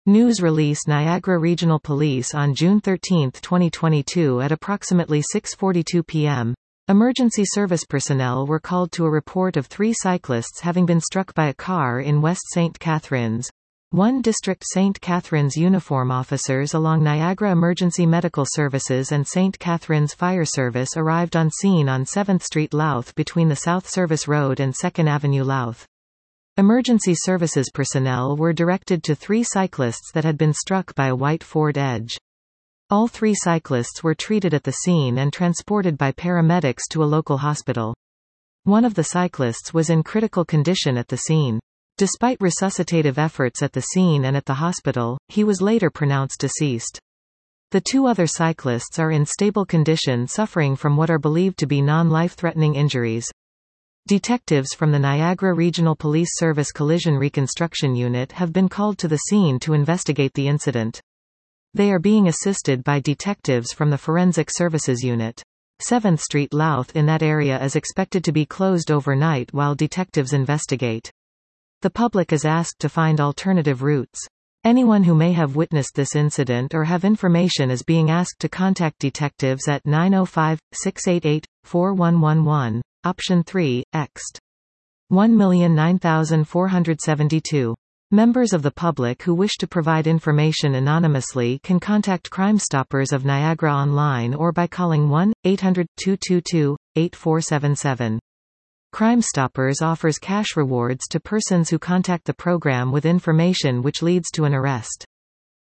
News release Niagara Regional Police on June 13, 2022 at approximately 6:42 p.m. Emergency service personnel were called to a report of 3 cyclists having been struck by a car in West St. Catharines. 1 District St. Catharines uniform officers along Niagara Emergency Medical Services and St. Catharines Fire Service arrived on scene on 7th Street Louth between the South Service Road and 2nd Avenue Louth. Emergency services personnel were directed to 3 cyclists that had been struck by a white Ford Edge. All 3 cyclists were treated at the scene and transported by paramedics to a local hospital. One of the cyclists was in critical condition at the scene. Despite resuscitative efforts at the scene and at the hospital, he was later pronounced deceased. The 2 other cyclists are in stable condition, suffering from what are believed to be non-life-threatening injuries. Detectives from the Niagara Regional Police Service Collision Reconstruction Unit have been called to the scene to investigate the incident. They are being assisted by detectives from the Forensic Services Unit. 7th Street Louth in that area is expected to be closed overnight while detectives investigate. The public is asked to find alternative routes. Anyone who may have witnessed this incident or have information is being asked to contact detectives at 905-688-4111, option 3, ext. 1,009,472. Members of the public who wish to provide information anonymously can contact Crime Stoppers of Niagara online or by calling 1-800-222-8477. Crime Stoppers offers cash rewards to persons who contact the program with information which leads to an arrest.